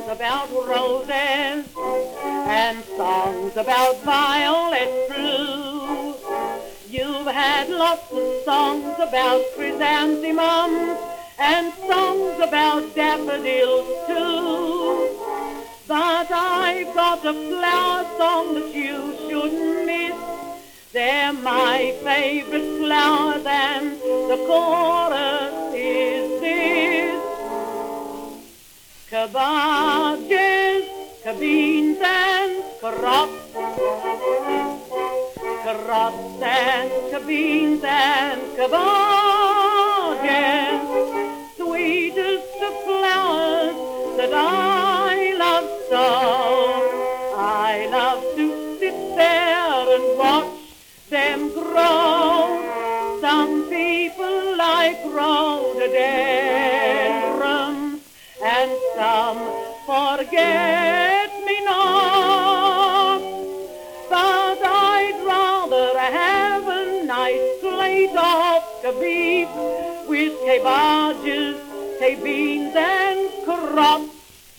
about roses and songs about violets blue. You've had lots of songs about chrysanthemums and songs about daffodils too. But I've got a flower song that you shouldn't miss. They're my favorite flowers, and the chorus is this. Cabbages, cabines and carrots, carrots and cabines and cabbages, sweetest of flowers that I love so. I love to sit there and watch them grow. Some people like rhododendrons and some forget-me-nots, but I'd rather have a nice plate of beef with cabbages, beans and carrots.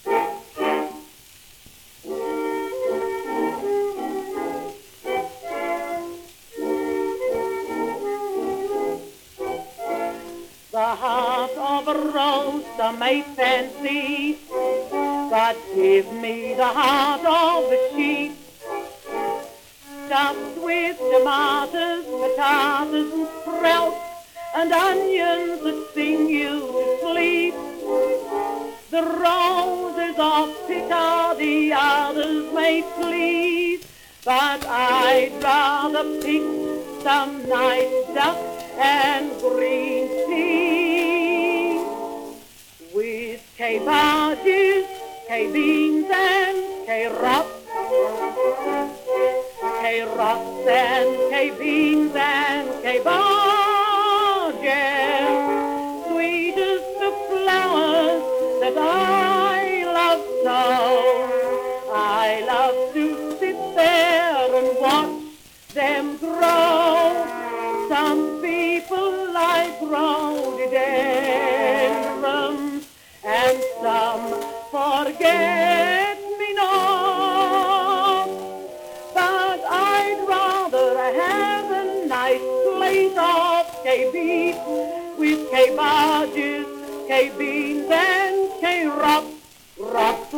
The heart of a rose some may fancy, but give me the heart of a sheep, stuffed with tomatoes, potatoes and sprouts, and onions that sing you to sleep. The roses of Picardy others may please, but I'd rather pick some nice duck and green tea with cabbages, beans and carrots, carrots and beans and cabbages, sweetest of flowers that I love so. I love to sit there and watch them grow. Some people like rhododendrons and some forget-me-nots, but I'd rather have a nice plate of beef with cabbages, beans and carrots.